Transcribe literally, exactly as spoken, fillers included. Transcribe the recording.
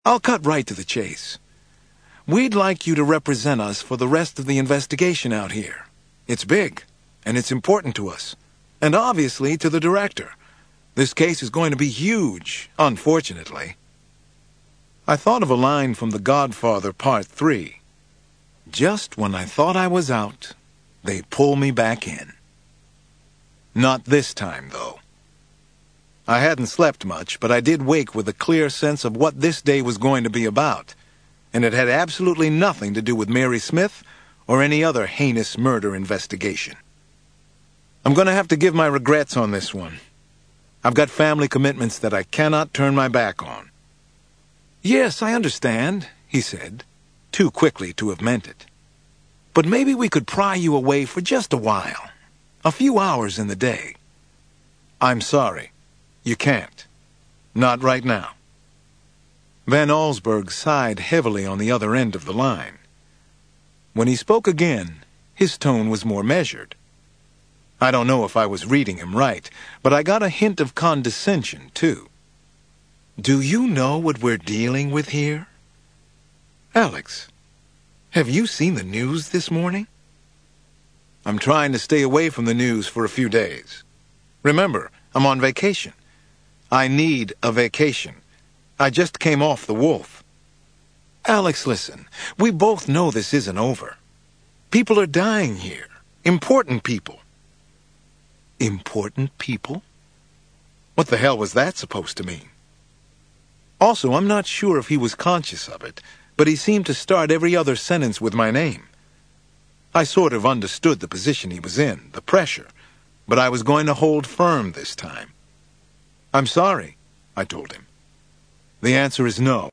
I'll cut right to the chase. We'd like you to represent us for the rest of the investigation out here. It's big, and it's important to us. And obviously to the director. This case is going to be huge, unfortunately. I thought of a line from The Godfather Part three. Just when I thought I was out, they pull me back in. Not this time, though. I hadn't slept much, but I did wake with a clear sense of what this day was going to be about, and it had absolutely nothing to do with Mary Smith or any other heinous murder investigation. I'm going to have to give my regrets on this one. I've got family commitments that I cannot turn my back on. Yes, I understand, he said, too quickly to have meant it. But maybe we could pry you away for just a while, a few hours in the day. I'm sorry. You can't. Not right now. Van Allsburg sighed heavily on the other end of the line. When he spoke again, his tone was more measured. I don't know if I was reading him right, but I got a hint of condescension, too. Do you know what we're dealing with here? Alex, have you seen the news this morning? I'm trying to stay away from the news for a few days. Remember, I'm on vacation. I need a vacation. I just came off the Wolf. Alex, listen, we both know this isn't over. People are dying here. Important people. Important people? What the hell was that supposed to mean? Also, I'm not sure if he was conscious of it, but he seemed to start every other sentence with my name. I sort of understood the position he was in, the pressure, but I was going to hold firm this time. I'm sorry, I told him. The answer is no.